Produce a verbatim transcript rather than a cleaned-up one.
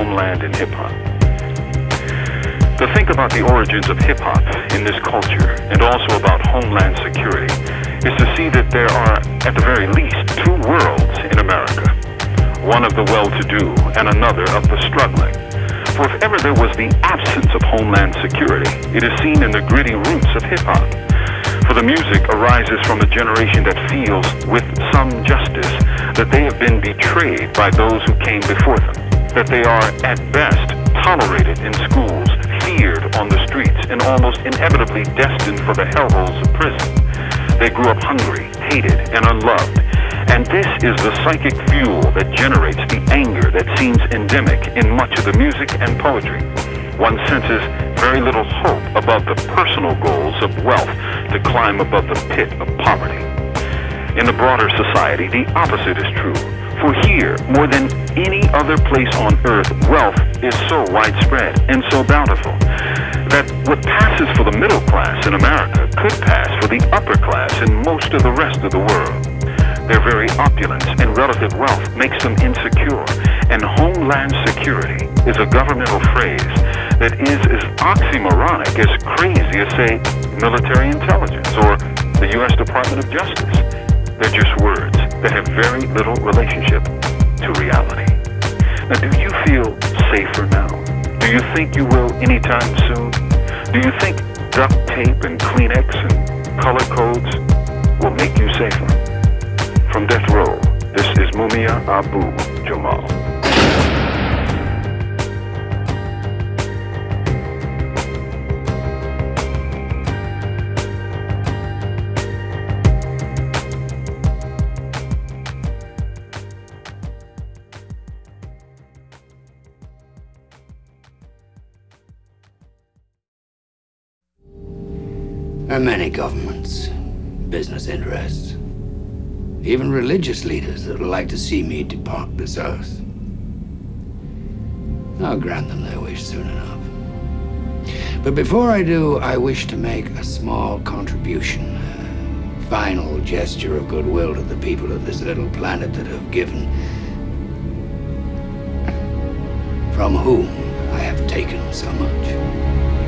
homeland in hip-hop. To think about the origins of hip-hop in this culture and also about homeland security is to see that there are, at the very least, two worlds in America. One of the well-to-do and another of the struggling. For if ever there was the absence of homeland security, it is seen in the gritty roots of hip-hop. For the music arises from a generation that feels, with some justice, that they have been betrayed by those who came before them, that they are, at best, tolerated in schools, feared on the streets, and almost inevitably destined for the hellholes of prison. They grew up hungry, hated, and unloved. And this is the psychic fuel that generates the anger that seems endemic in much of the music and poetry. One senses very little hope above the personal goals of wealth to climb above the pit of poverty. In the broader society, the opposite is true. For here, more than any other place on earth, wealth is so widespread and so bountiful that what passes for the middle class in America could pass for the upper class in most of the rest of the world. Their very opulence and relative wealth makes them insecure, and homeland security is a governmental phrase that is as oxymoronic, as crazy as, say, military intelligence or the U S Department of Justice. They're just words that have very little relationship to reality. Now, do you feel safer now? Do you think you will anytime soon? Do you think duct tape and Kleenex and color codes will make you safer? From Death Row, this is Mumia Abu Jamal. There are many governments, business interests, even religious leaders that would like to see me depart this earth. I'll grant them their wish soon enough. But before I do, I wish to make a small contribution, a final gesture of goodwill to the people of this little planet that have given, from whom I have taken so much.